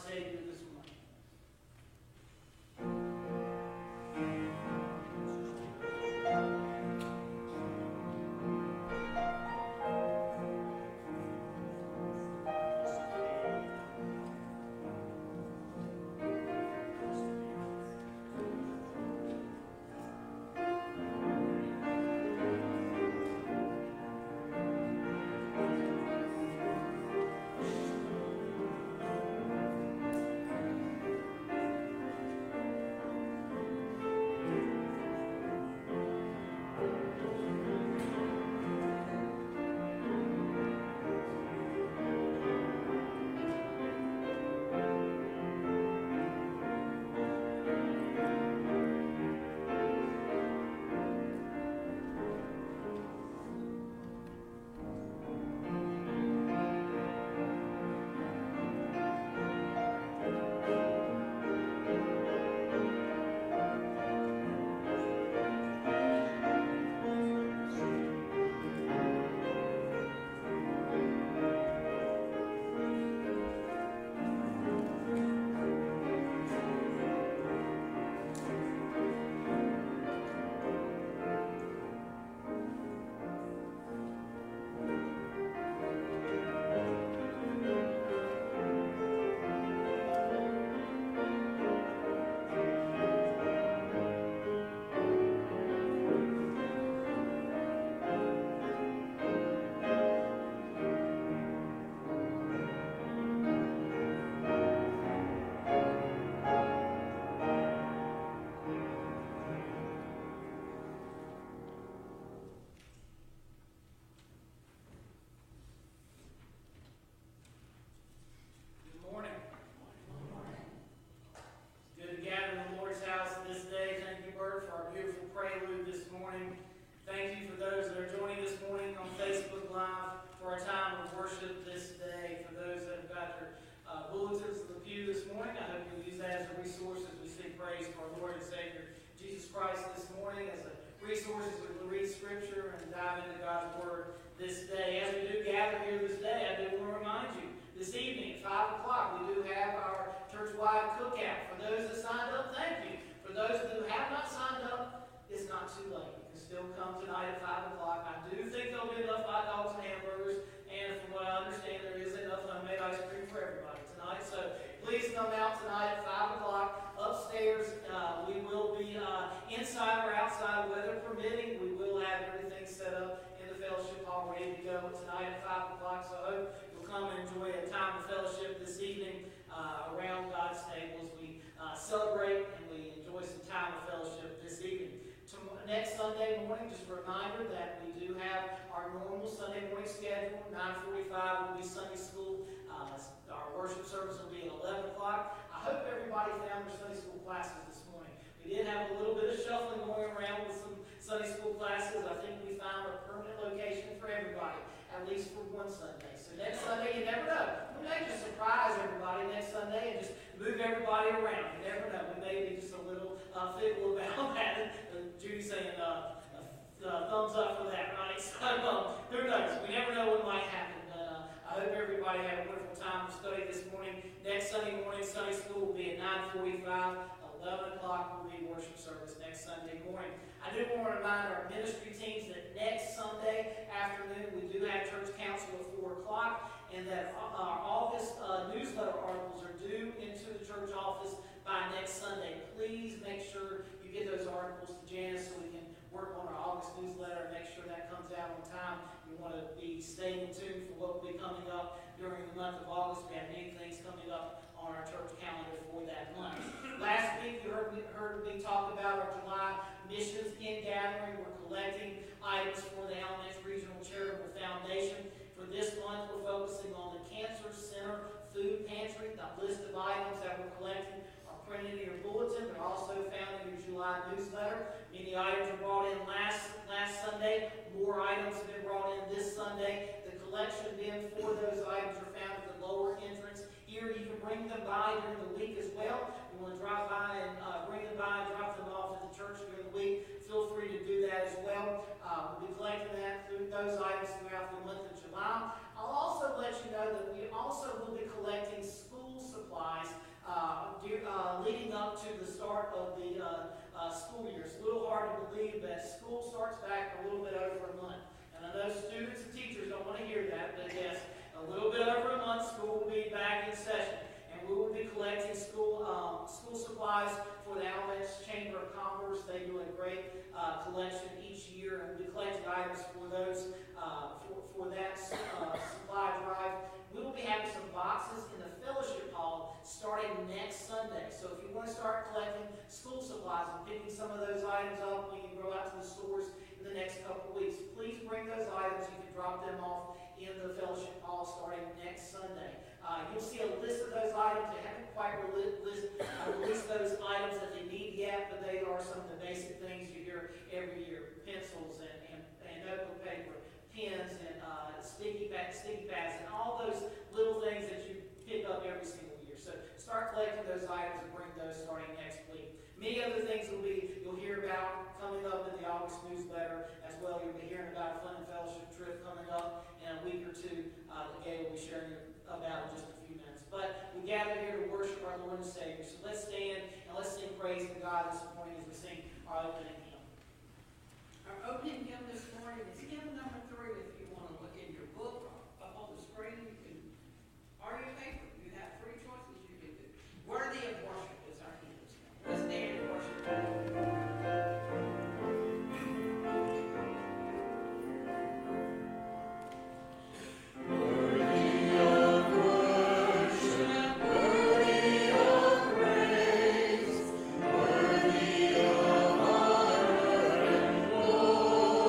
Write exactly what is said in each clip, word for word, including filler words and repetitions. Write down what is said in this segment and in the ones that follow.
Savior this morning. I'll also let you know that we also will be collecting school supplies school year. It's a little hard to believe that school starts back in a little bit over a month. And I know students and teachers don't want to hear that, but yes, a little bit over a month, school will be back in session. And we will be collecting school um, school supplies for the Alamance Chamber of Commerce. They do a great uh, collection each year, and we'll be collecting items for those uh, for, for that uh, supply drive. We will be having some boxes in the fellowship hall starting next Sunday. So if you want to start collecting school supplies and picking some of those items up when you go out to the stores in the next couple of weeks, please bring those items. You can drop them off in the fellowship hall starting next Sunday. Uh, you'll see a list of those items. They haven't quite released, list, uh, released those items that they need yet, but they are some of the basic things you hear every year. Pencils and, and, and notebook paper, pens and uh, sticky, pads, sticky pads, and all those little things that you pick up every single year. So start collecting those items and bring those starting next week. Many other things will be you'll hear about coming up in the August newsletter as well. You'll be hearing about a Fun and Fellowship trip coming up in a week or two uh, that Gail will be sharing about in just a few minutes. But we gather here to worship our Lord and Savior. So let's stand and let's sing praise to God this morning as we sing our opening hymn. Our opening hymn this morning is hymn number three. If you want to look in your book up on the screen, you can, or your paper. You have three choices you can do. Worthy of Worship is our hymn. Let's stand and worship. Worthy of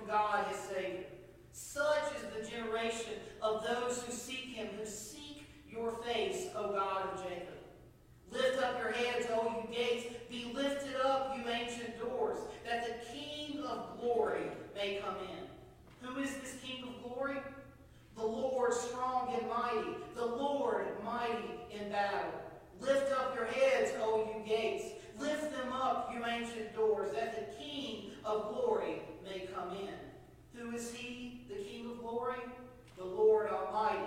God his Savior. Such is the generation of those who seek him, who seek your face, O God of Jacob. Lift up your heads, O you gates. Be lifted up, you ancient doors, that the King of glory may come in. Who is this King of glory? The Lord strong and mighty, the Lord mighty in battle. Lift up your heads, O you gates. Lift them up, you ancient doors, that the King of glory may come in. Who is he, the King of glory? The Lord Almighty.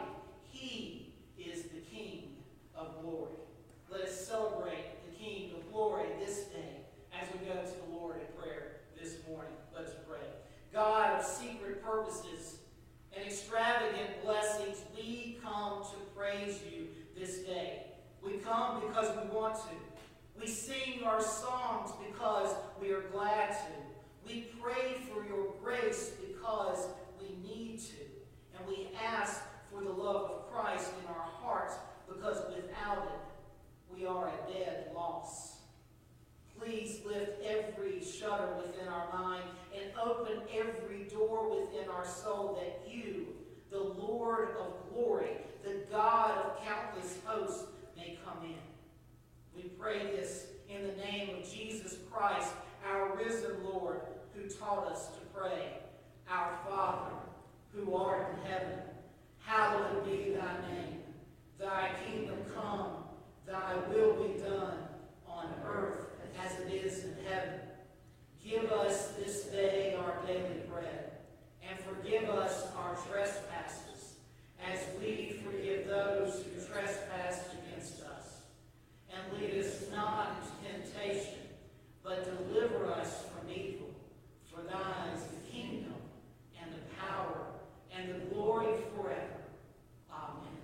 He is the King of glory. Let us celebrate the King of glory this day as we go to the Lord in prayer this morning. Let us pray. God of secret purposes and extravagant blessings, we come to praise you this day. We come because we want to. We sing our songs because we are glad to. We pray for your grace because we need to. And we ask for the love of Christ in our hearts because without it, we are a dead loss. Please lift every shutter within our mind and open every door within our soul that you, the Lord of glory, the God of countless hosts, may come in. We pray this in the name of Jesus Christ, our risen Lord, who taught us to pray. Our Father, who art in heaven, hallowed be thy name. Thy kingdom come, thy will be done on earth as it is in heaven. Give us this day our daily bread, and forgive us our trespasses, as we forgive those who trespass against us. And lead us not into temptation, but deliver us from evil. For thine is the kingdom, and the power, and the glory forever. Amen.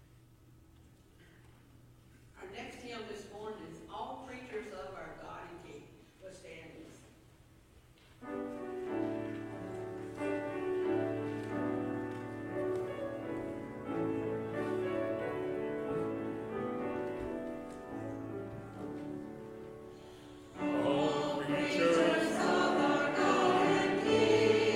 Our next hymn this morning is All Creatures of Our God and King. Let's stand and listen. All creatures of our God and King.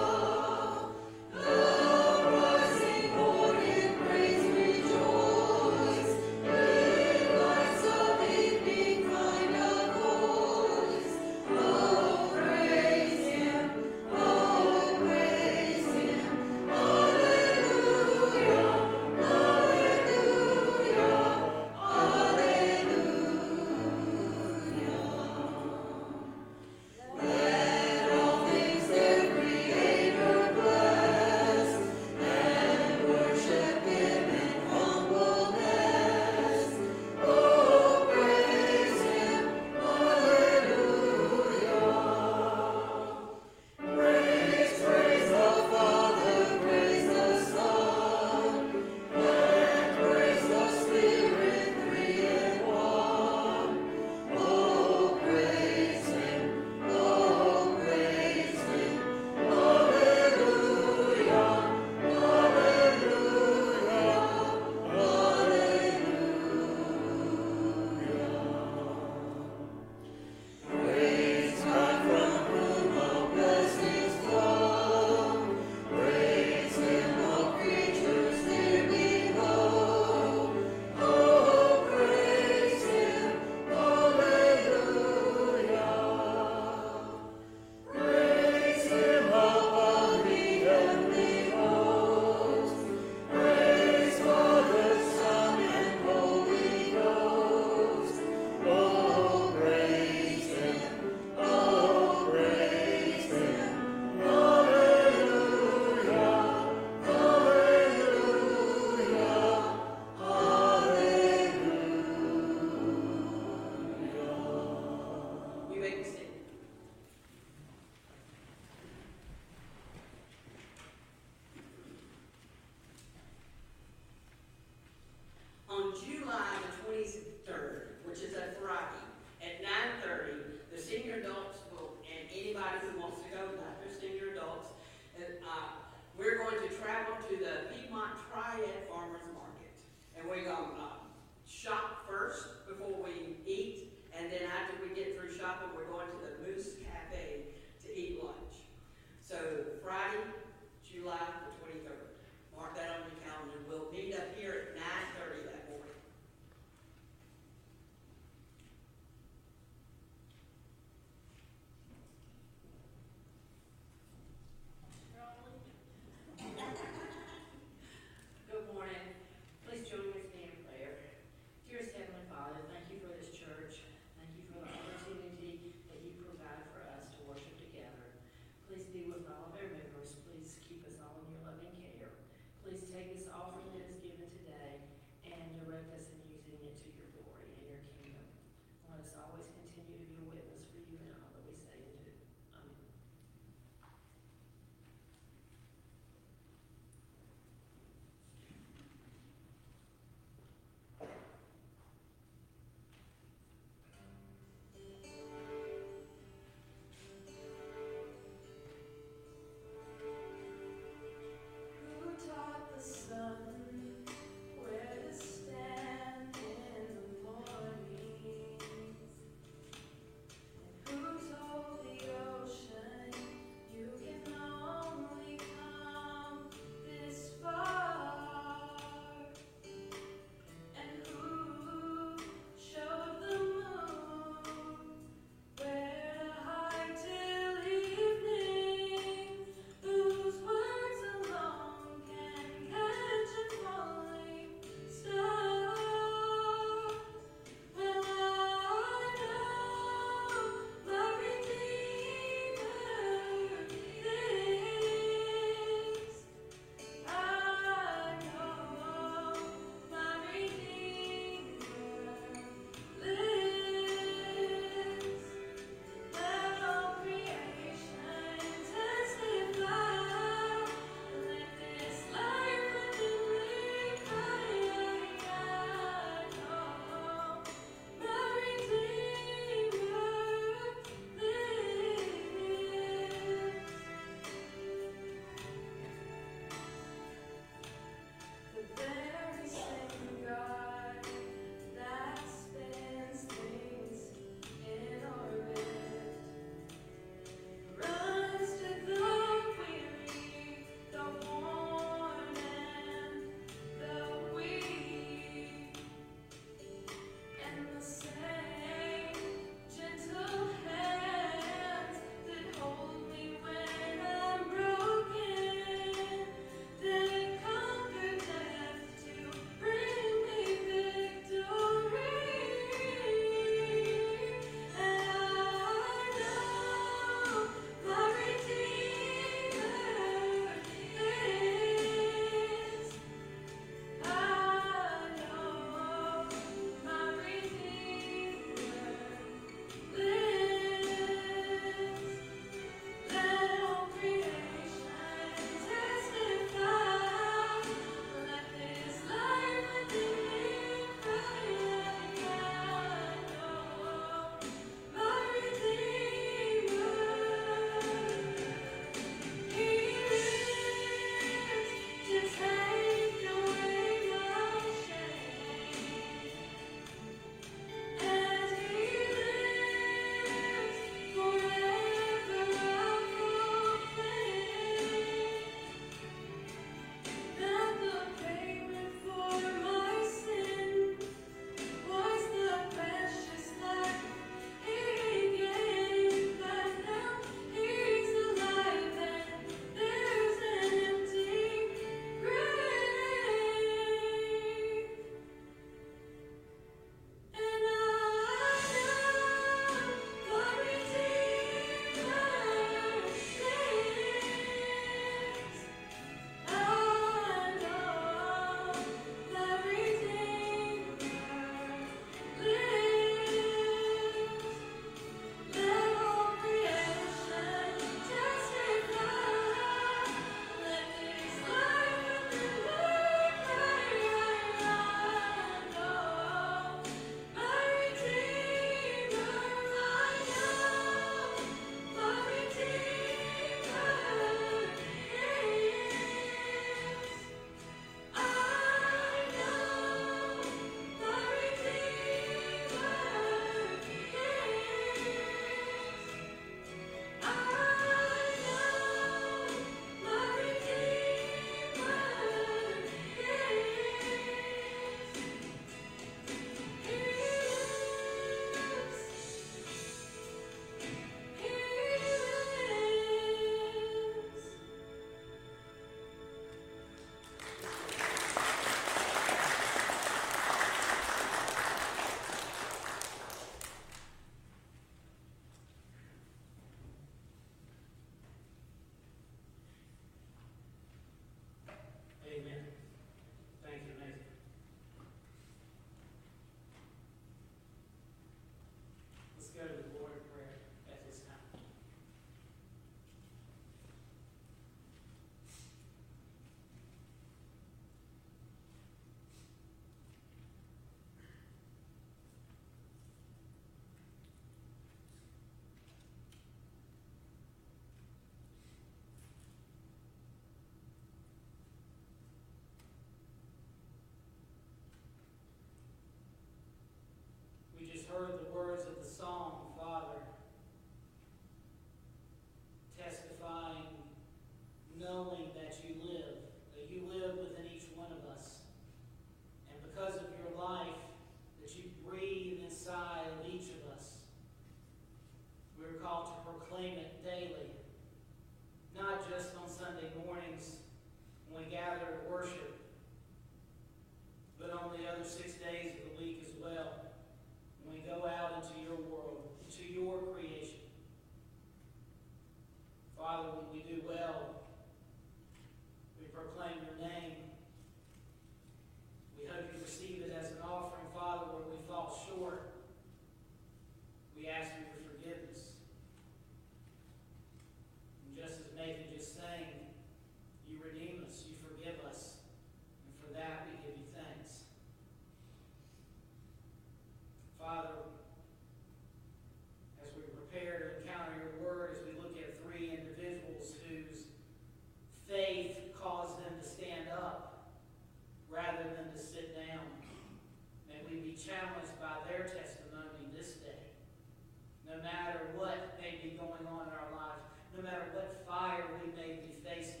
challenged by their testimony this day. No matter what may be going on in our lives, no matter what fire we may be facing,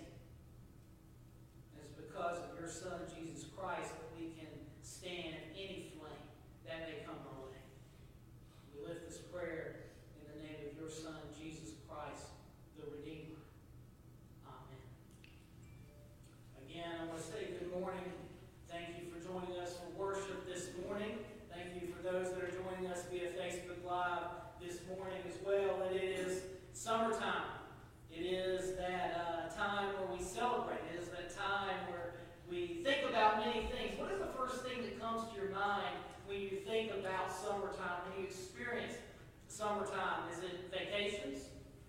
it's because of your Son, Jesus Christ, that we can stand any flame that may come our way. We lift this prayer in the name of your Son, Jesus Christ, the Redeemer. Amen. Again, I want to say good morning. Thank you for joining us for worship this morning. Thank you for those that are joining us via Facebook Live this morning as well. It is summertime. It is that uh, time where we celebrate. It is that time where we think about many things. What is the first thing that comes to your mind when you think about summertime, when you experience summertime? Is it vacations?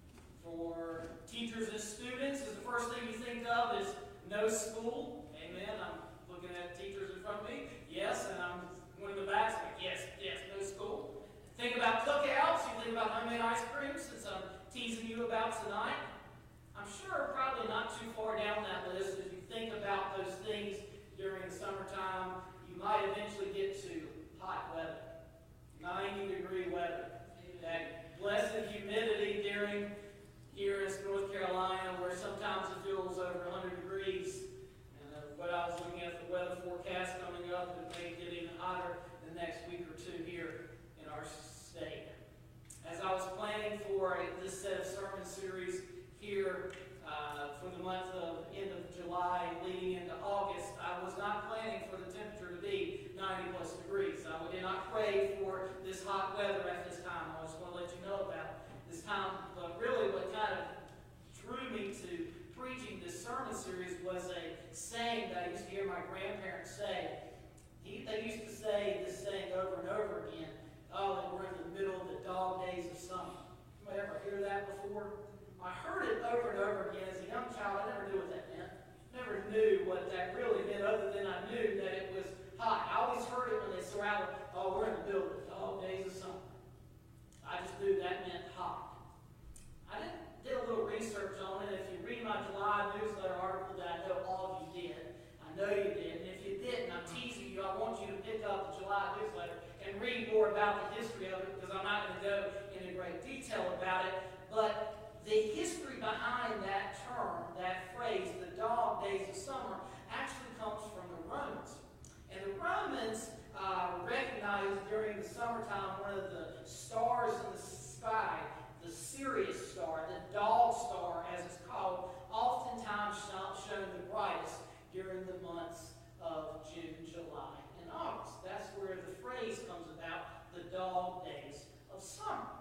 For teachers and students, is the first thing you think of is no school? Amen. I'm looking at teachers in front of me. Yes, and I'm one of the backs. Like, yes, yes, no school. Think about cookouts. You think about homemade ice cream, since I'm teasing you about tonight. I'm sure probably not too far down that list. As you think about those things during the summertime, you might eventually get to hot weather, ninety degree weather, that blessed humidity during here in North Carolina, where sometimes it feels over one hundred degrees. And uh, what I was looking at the weather forecast coming up, it may get even hotter the next week or two here in our state. As I was planning for this set of sermon series here uh, for the month of end of July leading into August, I was not planning for the temperature to be ninety plus degrees. I did not pray for this hot weather at this time. I just want to let you know about this time. But really what kind of drew me to preaching this sermon series was a saying that I used to hear my grandparents say. He, they used to say this saying over and over again. Oh, and we're in the middle of the dog days of summer. Anybody ever hear that before? I heard it over and over again as a young child. I never knew what that meant. Never knew what that really meant, other than I knew that it was hot. I always heard it when they surrounded, oh, we're in the middle of the dog days of summer. I just knew that meant hot. I did, did a little research on it. If you read my July newsletter article that I know all of you did, I know you did, and if you didn't, I'm teasing you. I want you to pick up the July newsletter and read more about the history of it, because I'm not going to go into great detail about it. But the history behind that term, that phrase, the dog days of summer, actually comes from the Romans. And the Romans uh, recognized during the summertime one of the stars in the sky, the Sirius star, the dog star as it's called, oftentimes shown the brightest during the months of June, July, and August. That's where the phrase comes about, the dog days of summer.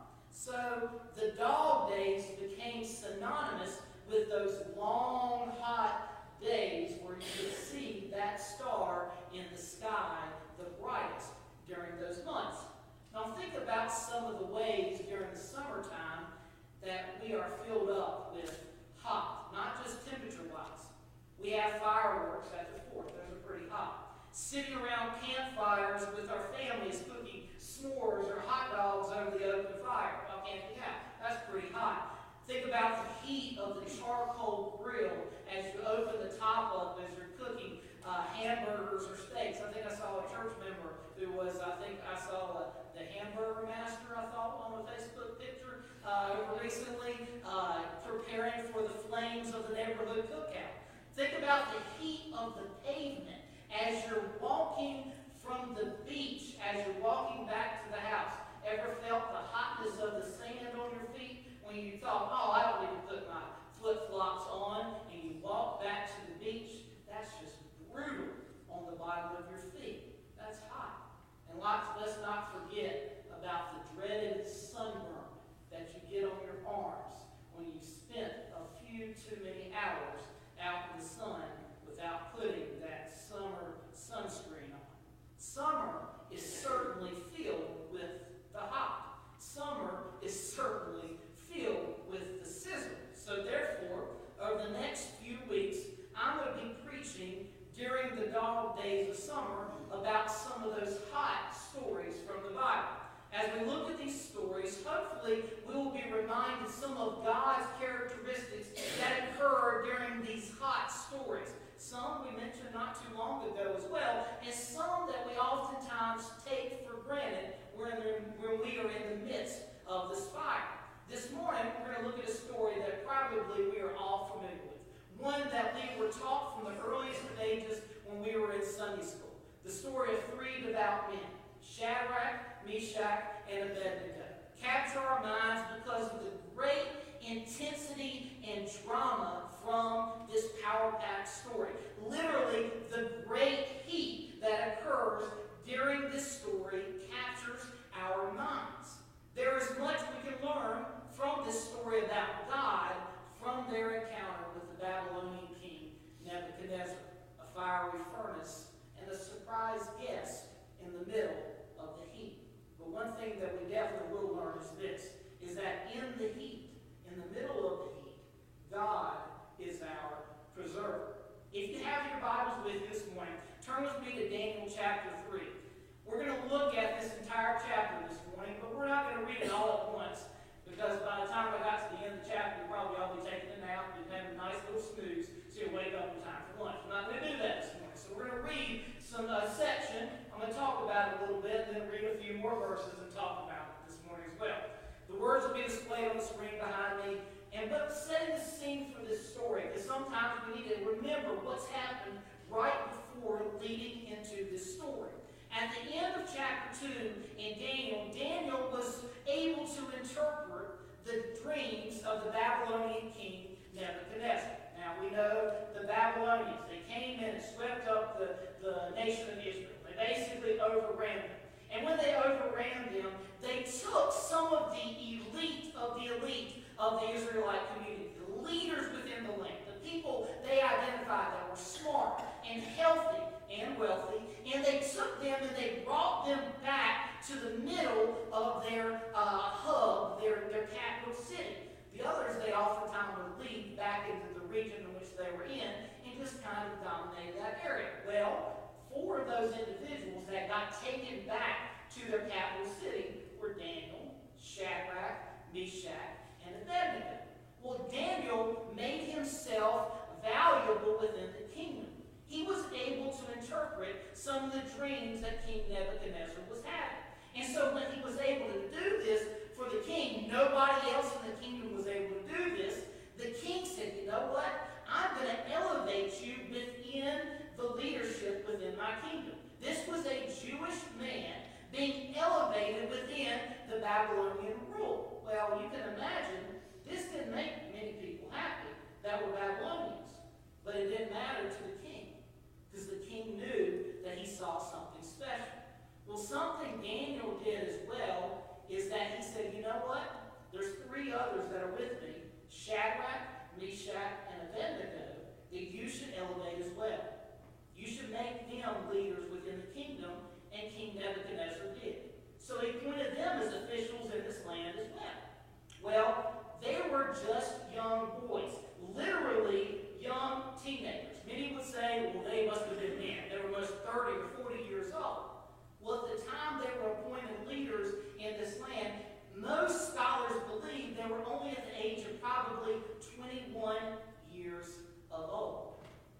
So the dog days became synonymous with those long, hot days where you could see that star in the sky the brightest during those months. Now think about some of the ways during the summertime that we are filled up with hot, not just temperature-wise. We have fireworks at the fourth. Those are pretty hot. Sitting around campfires with our families cooking s'mores or hot dogs over the open fire. Well, camping out. That's pretty hot. Think about the heat of the charcoal grill as you open the top up as you're cooking uh, hamburgers or steaks. I think I saw a church member who was, I think I saw uh, the hamburger master, I thought, on a Facebook picture uh, recently, uh, preparing for the flames of the neighborhood cookout. Think about the heat of the pavement as you're walking from the beach, as you're walking back to the house. Ever felt the hotness of the sand on your feet when you thought, oh, I don't need to put my flip-flops on, and you walk back to the beach? That's just brutal on the bottom of your feet. That's hot. And lots, let's not forget about the dreaded sunburn that you get on your arms when you spent a few too many hours out in the sun without putting that summer sunscreen on. Summer is certainly filled with the hot. Summer is certainly filled with the sizzle. So therefore, over the next few weeks, I'm going to be preaching during the dog days of summer about some of those hot stories from the Bible. As we look at these stories, hopefully we will be reminded some of God's characteristics that occur during these hot stories. Some we mentioned not too long ago as well, and some that we oftentimes one that we were taught from the earliest of ages when we were in Sunday school. The story of three devout men, Shadrach, Meshach, and Abednego. Capture our minds because of the great intensity and drama from this power-packed story. Literally, the great heat that occurs during this story captures our minds. There is much we can learn from this story about God from their encounter with the Babylonian king Nebuchadnezzar, a fiery furnace, and a surprise guest in the middle of the heat. But one thing that we definitely will learn is this, is that in the heat, in the middle of the heat, God is our preserver. If you have your Bibles with you this morning, turn with me to Daniel chapter three. We're going to look at this entire chapter this morning, but we're not going to read it all at once, because by the time I got to the end of the chapter, you'll probably all be taking a nap and having a nice little snooze, so you'll wake up in time for lunch. We're not going to do that this morning. So we're going to read some uh, section. I'm going to talk about it a little bit, and then read a few more verses and talk about it this morning as well. The words will be displayed on the screen behind me. And but setting the scene for this story, because sometimes we need to remember what's happened right before leading into this story. At the end of chapter two in Daniel, Daniel was able to interpret the dreams of the Babylonian king Nebuchadnezzar. Now we know the Babylonians, they came in and swept up the, the nation of Israel. They basically overran them. And when they overran them, they took some of the elite of the elite of the Israelite community, the leaders within the land, the people they identified that were smart and healthy and wealthy, and they took them and they brought them back to the middle of their uh, hub, their, their capital city. The others they oftentimes would lead back into the region in which they were in and just kind of dominate that area. Well, four of those individuals that got taken back to their capital city were Daniel, Shadrach, Meshach, and Abednego. Well, Daniel made himself valuable within the kingdom. He was able to interpret some of the dreams that King Nebuchadnezzar was having. And so when he was able to do this for the king, nobody else in the kingdom was able to do this. The king said, you know what? I'm going to elevate you within the leadership within my kingdom. This was a Jewish man being elevated within the Babylonian rule. Well, you can imagine, this didn't make many people happy that were Babylonians. But it didn't matter to the king, because the king knew that he saw something special. Well, something Daniel did as well is that he said, you know what? There's three others that are with me, Shadrach, Meshach, and Abednego, that you should elevate as well. You should make them leaders within the kingdom, and King Nebuchadnezzar did. So he appointed them as officials in this land as well. Well, they were just young boys, literally young teenagers. Many would say, well, they must have been men. They were most thirty or forty years old. Well, at the time they were appointed leaders in this land, most scholars believe they were only at the age of probably twenty-one years of old.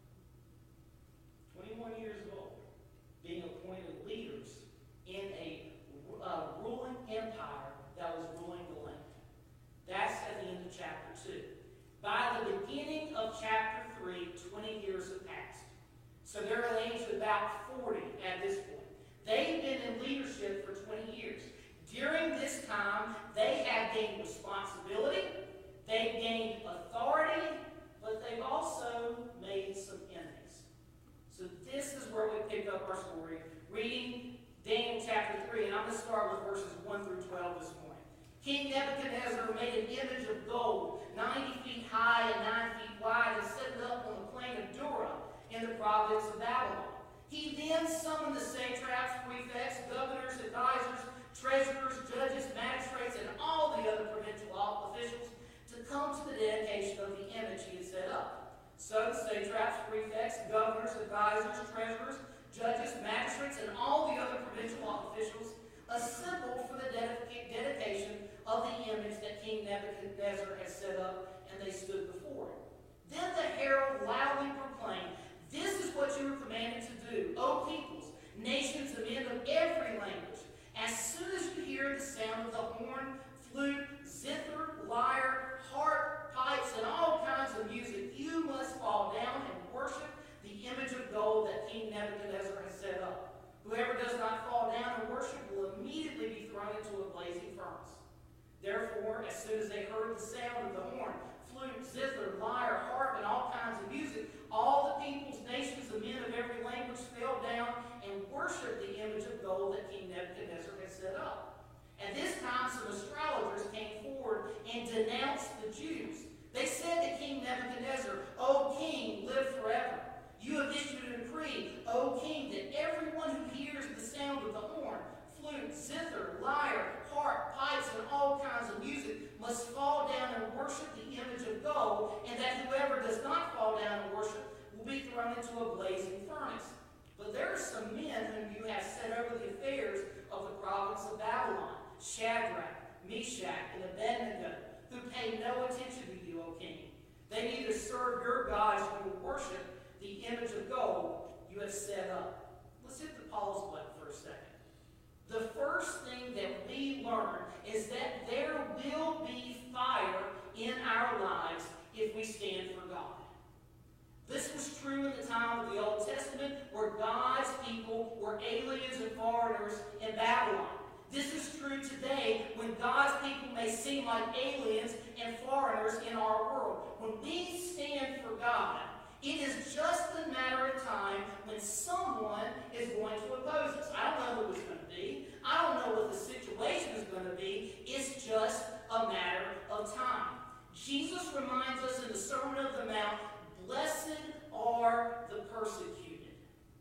twenty-one years old, being appointed leaders in a uh, ruling empire that was ruling the land. That's at the end of chapter two. By the beginning of chapter three, twenty years have passed. So they're at the age of about forty at this point. They've been in leadership for twenty years. During this time, they have gained responsibility, they've gained authority, but they've also made some enemies. So this is where we pick up our story, reading Daniel chapter three, and I'm going to start with verses one through twelve this morning. King Nebuchadnezzar made an image of gold, ninety feet high and nine feet wide, and set it up on the plain of Dura in the province of Babylon. He then summoned the satraps, prefects, governors, advisors, treasurers, judges, magistrates, and all the other provincial officials to come to the dedication of the image he had set up. So the satraps, prefects, governors, advisors, treasurers, judges, magistrates, and all the other provincial officials assembled for the dedica- dedication of the image that King Nebuchadnezzar had set up, and they stood before it. Then the herald loudly proclaimed, "This is what you are commanded to do, O peoples, nations, and men of every language. As soon as you hear the sound of the horn, flute, zither, lyre, harp, pipes, and all kinds of music, you must fall remember, as soon as they heard the sound of the horn, flute, zither, lyre, harp, and all kinds of music, all the peoples, nations, and men of every language fell down and worshipped the image of gold that King Nebuchadnezzar had set up. At this time, some astrologers came forward and denounced the Jews. They said to King Nebuchadnezzar, "O king, live forever. You have issued a decree, O king, that everyone who hears the sound of the horn, flute, zither, lyre, harp, pipes, and all kinds of music must fall down and worship the image of gold, and that whoever does not fall down and worship will be thrown into a blazing furnace. But there are some men whom you have set over the affairs of the province of Babylon, Shadrach, Meshach, and Abednego, who pay no attention to you, O king. They neither serve your gods nor worship the image of gold you have set up." Let's hit the pause button for a second. The first thing that we learn is that there will be fire in our lives if we stand for God. This was true in the time of the Old Testament, where God's people were aliens and foreigners in Babylon. This is true today when God's people may seem like aliens and foreigners in our world. When we stand for God, it is just a matter of time when someone is going to oppose us. I don't know who it's going to be. I don't know what the situation is going to be. It's just a matter of time. Jesus reminds us in the Sermon on the Mount, "Blessed are the persecuted."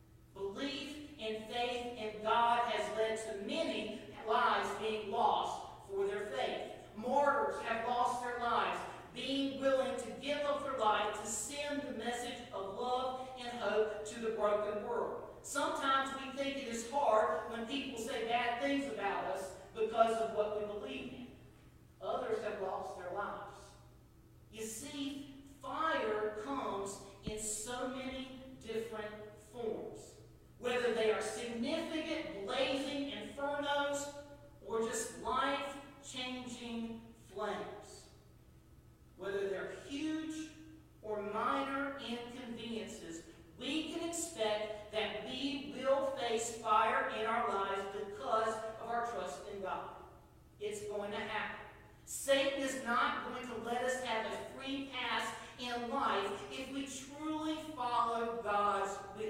Belief and faith in God has led to many lives being lost for their faith. Martyrs have lost their lives, being willing to give up their life to send the message of love and hope to the broken world. Sometimes we think it is hard when people say bad things about us because of what we believe in. Others have lost their lives. You see, fire comes in so many different forms. Whether they are significant, blazing infernos or just life-changing flames. Whether they're huge or minor inconveniences, we can expect that we will face fire in our lives because of our trust in God. It's going to happen. Satan is not going to let us have a free pass in life if we truly follow God's will.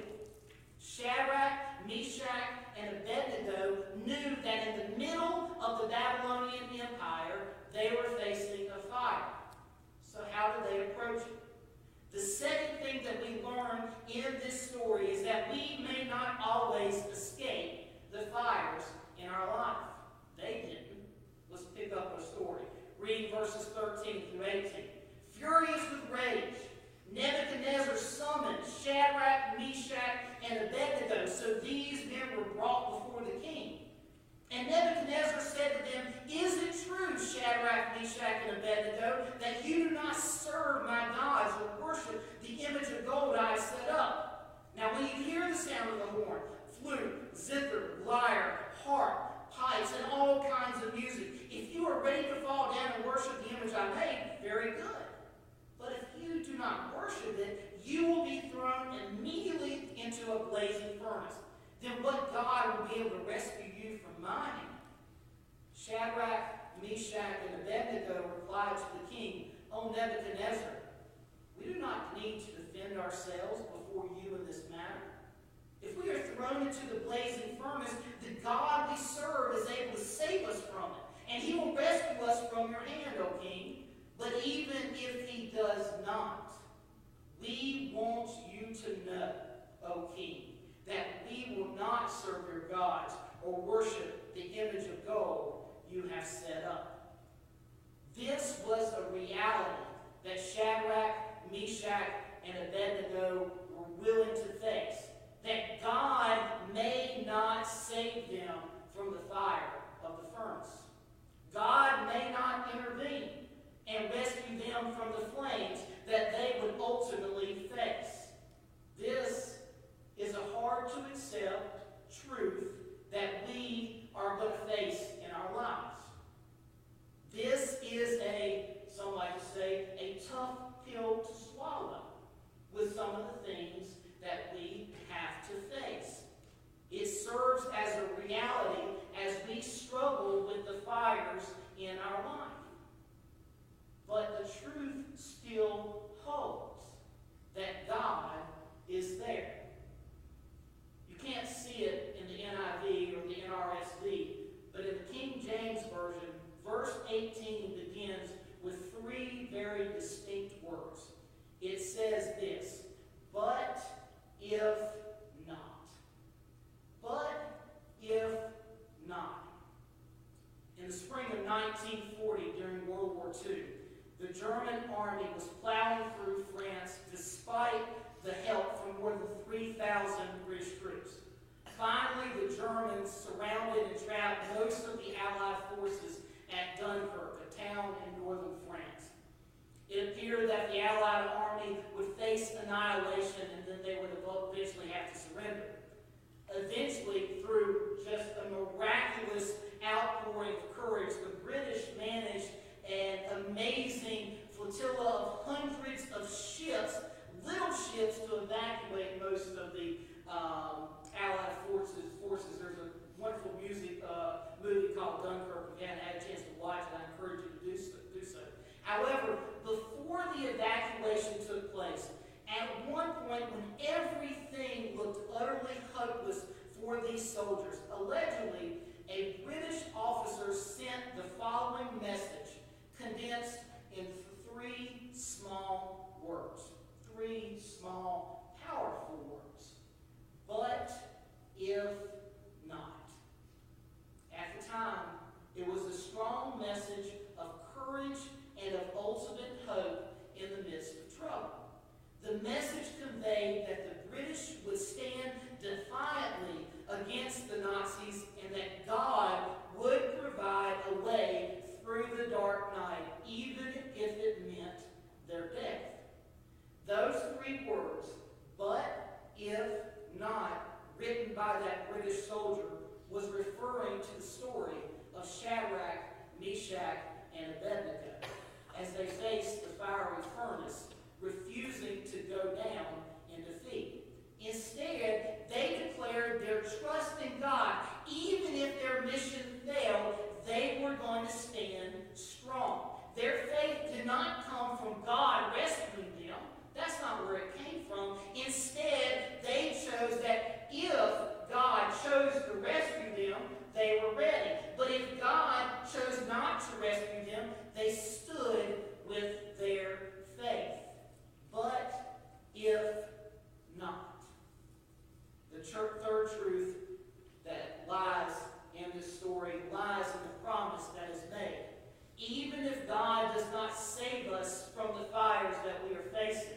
Shadrach, Meshach, and Abednego knew that in the middle of the Babylonian Empire, they were facing a fire. So how did they approach it? The second thing that we learn in this story is that we may not always escape the fires in our life. They didn't. Let's pick up the story. Read verses thirteen through eighteen. Furious with rage, Nebuchadnezzar summoned Shadrach, Meshach, and Abednego, so these men were brought before the king. And Nebuchadnezzar said to them, "Is it true, Shadrach, Meshach, and Abednego, that you do not serve my gods or worship the image of gold I have set up? Now when you hear the sound of the horn, flute, zither, lyre, harp, pipes, and all kinds of music, if you are ready to fall down and worship the image I made, very good. But if you do not worship it, you will be thrown immediately into a blazing furnace. Then what God will be able to rescue you from my hand?" Shadrach, Meshach, and Abednego replied to the king, "O Nebuchadnezzar, we do not need to defend ourselves before you in this matter. If we are thrown into the blazing furnace, the God we serve is able to save us from it, and he will rescue us from your hand, O king. But even if he does not, we want you to know, O king, that we will not serve your gods or worship the image of gold you have set up." This was a reality that Shadrach, Meshach, and Abednego were willing to face, that God may not save them from the fire of the furnace. God may not intervene and rescue them from the flames that they would ultimately face. This is a hard to accept truth that we are going to face in our lives. This is a, some like to say, a tough pill to swallow with some of the things that we have to face. It serves as a reality as we struggle with the fires in our life. truth still holds, that God is there. You can't see it in the N I V or the N R S V, but in the King James Version, verse eighteen begins with three very distinct words. It says this, but if not. But if not. In the spring of nineteen forty, during World War Two, the German army was plowing through France despite the help from more than three thousand British troops. Finally, the Germans surrounded and trapped most of the Allied forces at Dunkirk, a town in northern France. It appeared that the Allied army would face annihilation and then they would eventually have to surrender. Eventually, through just a miraculous outpouring of courage, the British managed an amazing flotilla of hundreds of ships, little ships, to evacuate most of the um, Allied forces. forces. There's a wonderful music uh, movie called Dunkirk. If you haven't had a chance to watch it, I encourage you to do so. Do so. However, before the evacuation took place, at one point when everything looked utterly hopeless for these soldiers, allegedly, a British officer sent the following message, condensed in three small words. Three small, powerful words. But if not. At the time, it was a strong message of courage and of ultimate hope in the midst of trouble. The message conveyed that the British would stand defiantly against the Nazis and that God would provide a way through the dark night, even if it meant their death. Those three words, but if not, written by that British soldier, was referring to the story of Shadrach, Meshach, and Abednego as they faced the fiery furnace, refusing to go down in defeat. Instead, they declared their trust in God. Even if their mission failed, they were going to stand strong. Their faith did not come from God rescuing them. That's not where it came from. Instead, they chose that if God chose to rescue them, they were ready. But if God chose not to rescue them, they stood with their faith. But if not. The third truth that lies in this story lies in the promise that is made. Even if God does not save us from the fires that we are facing,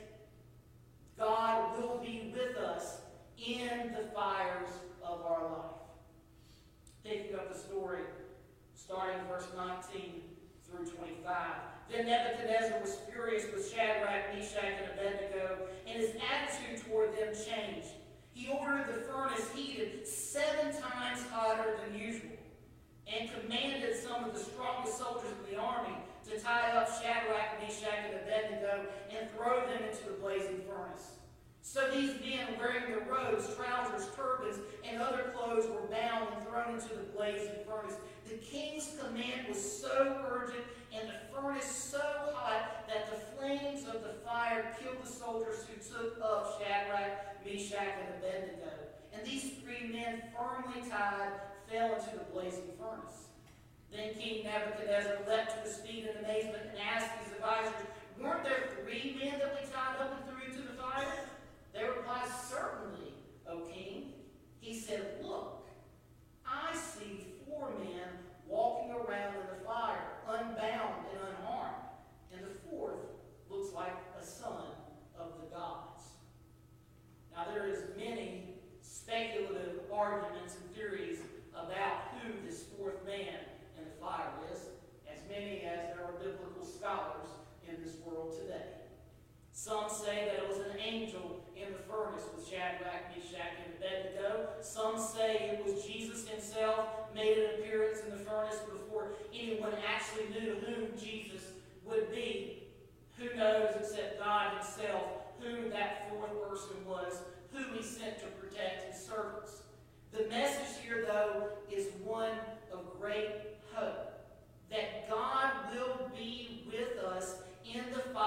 God will be with us in the fires of our life. Picking up the story, starting verse nineteen through twenty-five. Then Nebuchadnezzar was furious with Shadrach, Meshach, and Abednego, and his attitude toward them changed. He ordered the furnace heated seven times hotter than usual, and commanded some of the strongest soldiers of the army to tie up Shadrach, Meshach, and Abednego and throw them into the blazing furnace. So these men, wearing their robes, trousers, turbans, and other clothes, were bound and thrown into the blazing furnace. The king's command was so urgent and the furnace so hot that the flames of the fire killed the soldiers who took up Shadrach, Meshach, and Abednego. And these three men, firmly tied, fell into the blazing furnace. Then King Nebuchadnezzar leapt to his feet in amazement and asked his advisors, "Weren't there three men that we tied up and threw into the fire?" They replied, "Certainly, O king." He said, "Look, I see four men walking around in the fire, unbound and unharmed, and the fourth looks like a son of the gods." Now there is many speculative arguments and theories about who this fourth man in the fire is, as many as there are biblical scholars in this world today. Some say that it was an angel in the furnace with Shadrach, Meshach, and Abednego. Some say it was Jesus himself made an appearance in the furnace before anyone actually knew who Jesus would be. Who knows except God himself who that fourth person was, who he sent to protect his servants. The message here, though, is one of great hope. That God will be with us in the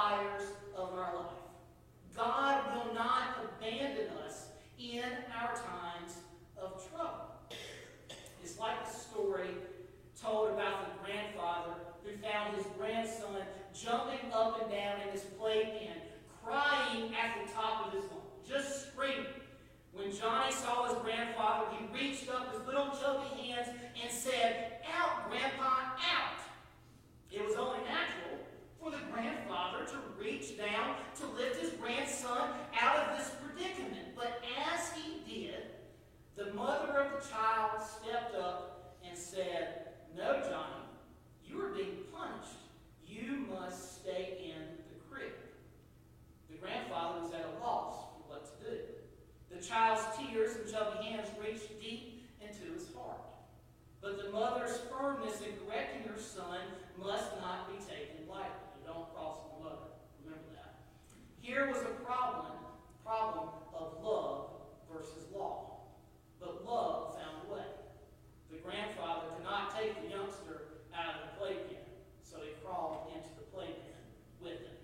jumping up and down in his playpen, crying at the top of his lungs, just screaming. When Johnny saw his grandfather, he reached up his little chubby hands and said, "Out, Grandpa, out!" It was only natural for the grandfather to reach down to lift his grandson out of this predicament. But as he did, the mother of the child stepped up and said, "No, Johnny, you are being punished. You must stay in the crib." The grandfather was at a loss for what to do. The child's tears and chubby hands reached deep into his heart. But the mother's firmness in correcting her son must not be taken lightly. You don't cross the mother. Remember that. Here was a problem, problem of love versus law. But love found a way. The grandfather could not take the youngster out of the playpen, so he crawled into the playpen with him.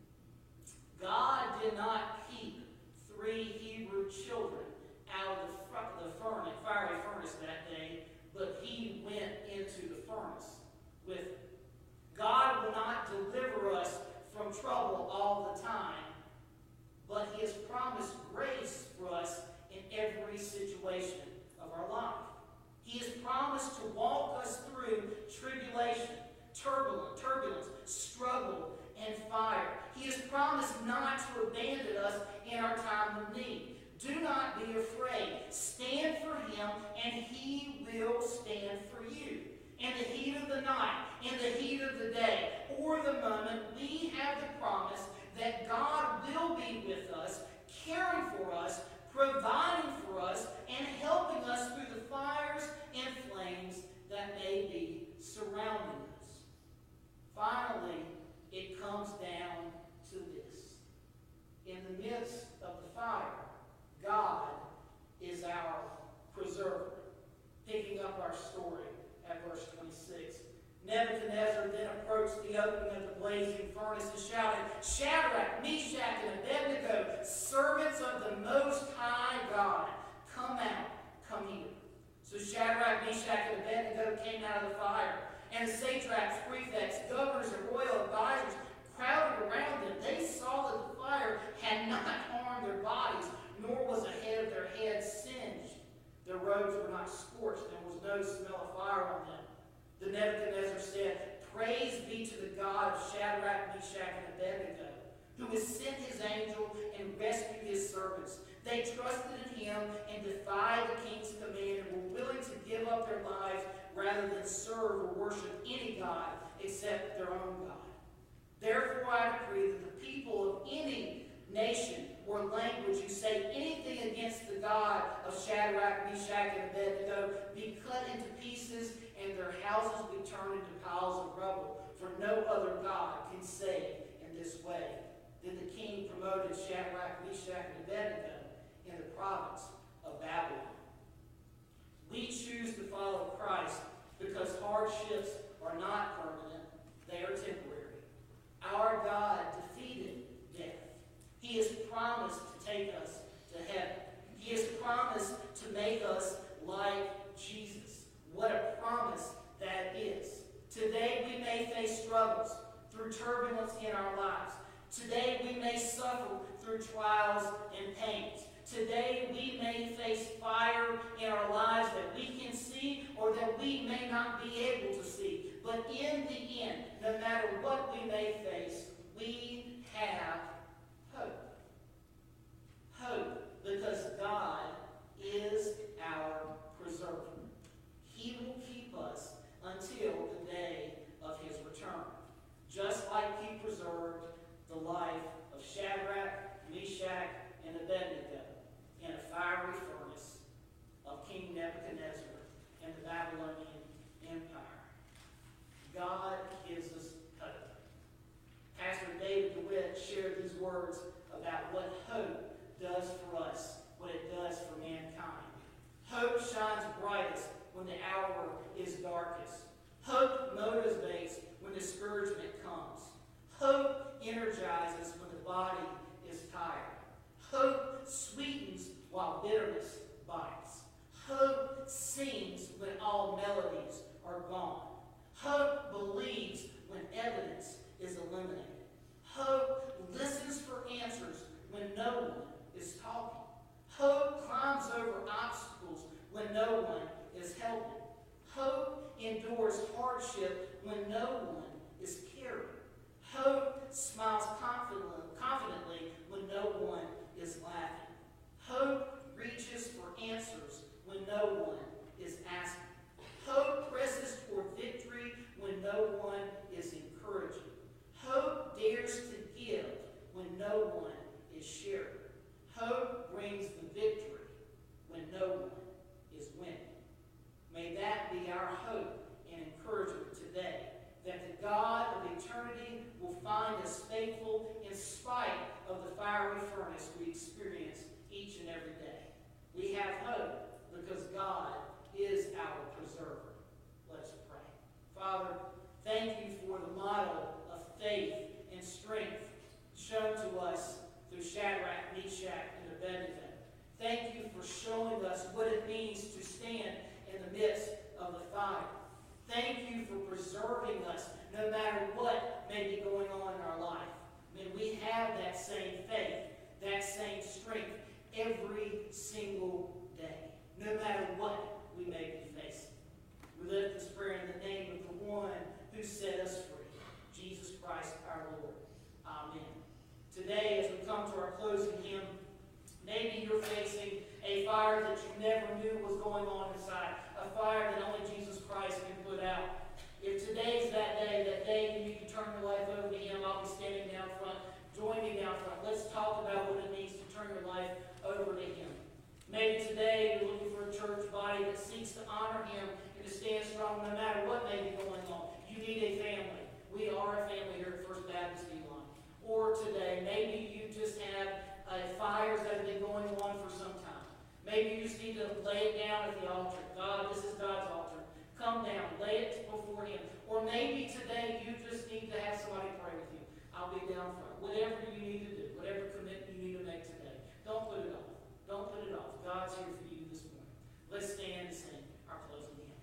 God did not keep three Hebrew children out of the, fr- the furnace, fiery furnace that day, but he went into the furnace with them. God will not deliver us from trouble all the time, but he has promised grace for us in every situation of our life. He has promised to walk us through tribulation, turbulence, turbulence, struggle, and fire. He has promised not to abandon us in our time of need. Do not be afraid. Stand for him, and he will stand for you. In the heat of the night, in the heat of the day, or the moment, we have the promise that God will be with us, caring for us, providing for us, and helping us through the fires and flames that may be surrounding us. Finally, it comes down to this. In the midst of the fire, God is our preserver. Picking up our story at verse twenty-six. Nebuchadnezzar then approached the opening of the blazing furnace and shouted, "Shadrach, Meshach, and Abednego, servants of the Most High God, come out, come here." So Shadrach, Meshach, and Abednego came out of the fire, and the satraps, prefects, governors, and royal advisors crowded around them. They saw that the fire had not harmed their bodies, nor was the head of their heads singed. Their robes were not scorched, and there was no smell of fire on them. The Nebuchadnezzar said, "Praise be to the God of Shadrach, Meshach, and Abednego, who has sent his angel and rescued his servants. They trusted in him and defied the king's command and were willing to give up their lives rather than serve or worship any god except their own God. Therefore I decree that the people of any nation or language who say anything against the God of Shadrach, Meshach, and Abednego be cut into pieces and their houses be turned into piles of rubble, for no other God can save in this way." Then the king promoted Shadrach, Meshach, and Abednego in the province of Babylon. We choose to follow Christ because hardships are not permanent, they are temporary. Our God defeated death. He has promised to take us to heaven. He has promised to make us like Jesus. What a promise that is. Today we may face struggles through turbulence in our lives. Today we may suffer through trials and pains. Today we may face fire in our lives that we can see or that we may not be able to see. But in the end, no matter what we may face, we have hope. Hope because God is our preserver. He will keep us until the day of his return. Just like he preserved the life of Shadrach, Meshach, and Abednego in a fiery furnace of King Nebuchadnezzar and the Babylonian Empire. God gives us hope. Pastor David DeWitt shared these words about what hope does for us, what it does for mankind. Hope shines brightest when the hour is dark endures hardship when no one is caring. Hope smiles confidently, confidently when no one is laughing. Hope reaches for answers when no one is asking. Hope presses toward victory when no one is encouraging. Hope dares to give when no one is sharing. Hope brings the victory when no one is winning. May that be our hope and encouragement today, that the God of eternity will find us faithful in spite of the fiery furnace we experience each and every day. We have hope because God is our preserver. Let's pray. Father, thank you for the model of faith and strength shown to us through Shadrach, Meshach, and Abednego. Thank you for showing us what it means to stand in the midst of the fire. Thank you for preserving us no matter what may be going on in our life. May we have that same faith, that same strength every single day, no matter what we may be facing. We lift this prayer in the name of the one who set us free, Jesus Christ our Lord. Amen. Today, as we come to our closing hymn, maybe you're facing a fire that you never knew was going on inside, a fire that only Jesus Christ can put out. If today's that day, that day you need to turn your life over to him, I'll be standing down front. Join me down front. Let's talk about what it means to turn your life over to him. Maybe today you're looking for a church body that seeks to honor him and to stand strong no matter what may be going on. You need a family. We are a family here at First Baptist Elon. Or today, maybe you just have uh, fires that have been going on for some time. Maybe you just need to lay it down at the altar. God, this is God's altar. Come down, lay it before him. Or maybe today you just need to have somebody pray with you. I'll be down front. Whatever you need to do, whatever commitment you need to make today, don't put it off. Don't put it off. God's here for you this morning. Let's stand and sing our closing hymn.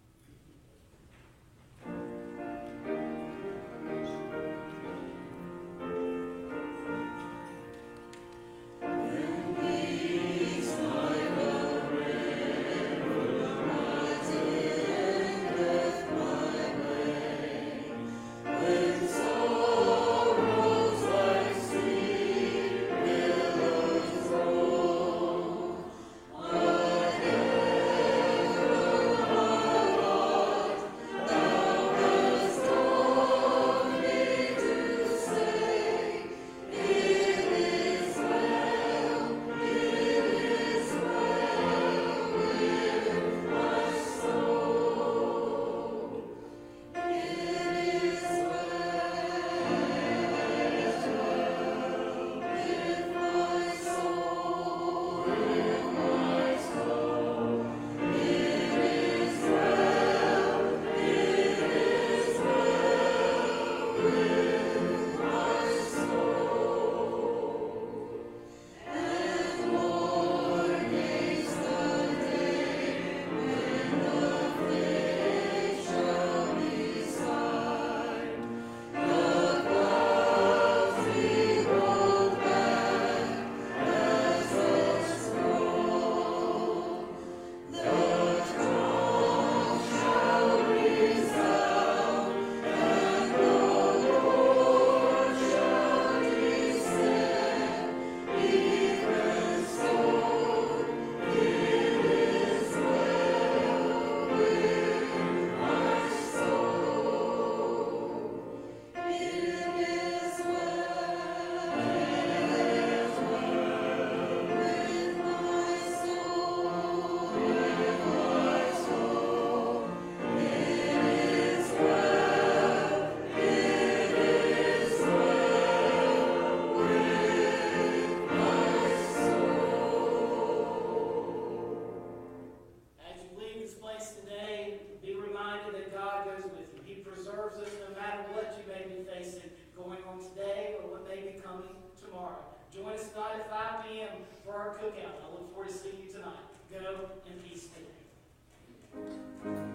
Join us tonight at five p m for our cookout. I look forward to seeing you tonight. Go in peace today.